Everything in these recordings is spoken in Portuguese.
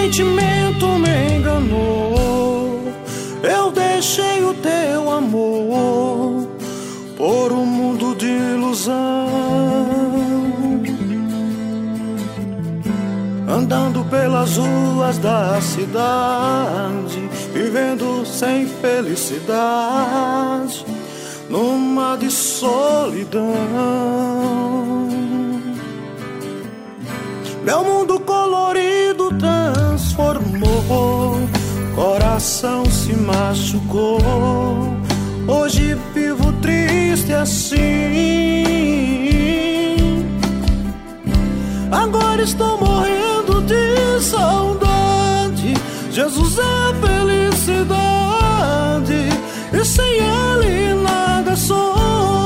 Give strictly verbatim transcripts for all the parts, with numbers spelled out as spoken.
sentimento me enganou. Eu deixei o teu amor por um mundo de ilusão, andando pelas ruas da cidade, vivendo sem felicidade, numa de solidão. Meu mundo colorido transformou, coração se machucou. Hoje vivo triste assim. Agora estou morrendo de saudade. Jesus é felicidade, e sem Ele nada sou.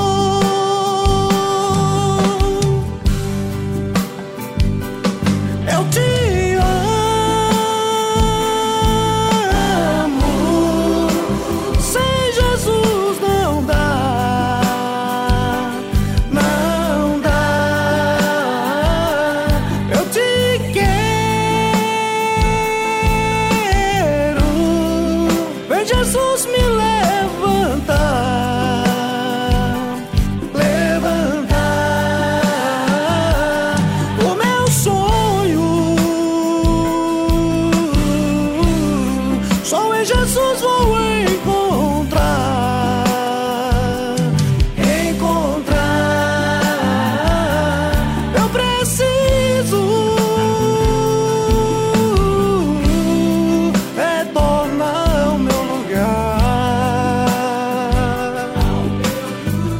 Eu te amo, sem Jesus não dá, não dá. Eu te quero, vem Jesus me levantar, levantar o meu sonho. Só em Jesus vou encontrar, encontrar. Eu preciso retornar ao meu lugar, ao meu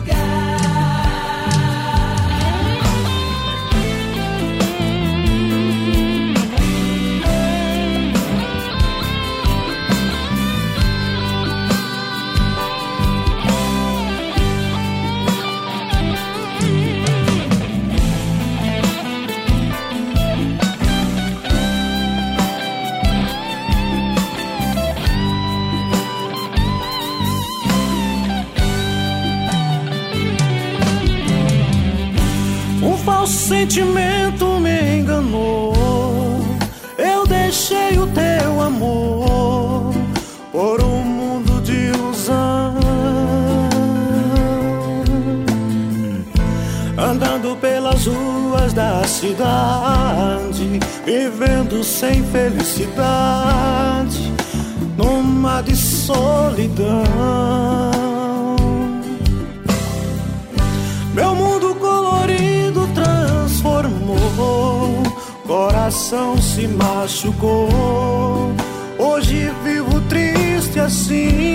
Um falso sentimento me enganou. Eu deixei o teu amor por um mundo de ilusão, andando pelas ruas da cidade, vivendo sem felicidade, numa de solidão. Meu mundo colorido transformou, coração se machucou. Hoje vivo triste assim.